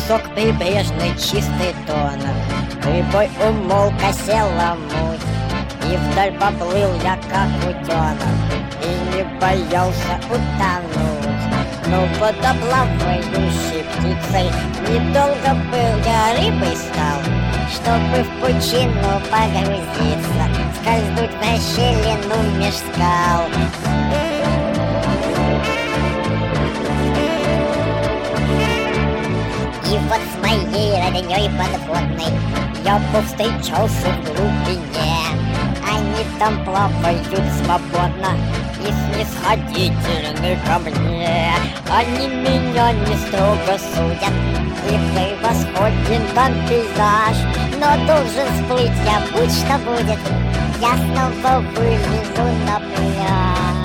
песок прибрежный, чистый тонок. Прибой умолк, осела муть, и вдаль поплыл я, как утенок, и не боялся утонуть. Но под оплавающей птицей недолго был, я рыбой стал, чтобы в пучину погрузиться, скользнуть в расщелину меж скал. И вот с моей роднёй подводной я повстречался в глубине. Они там плавают свободно и снисходительны ко мне. Они меня не строго судят, и превосходен там пейзаж. Но должен всплыть я, будь что будет, я снова вылезу на пляж.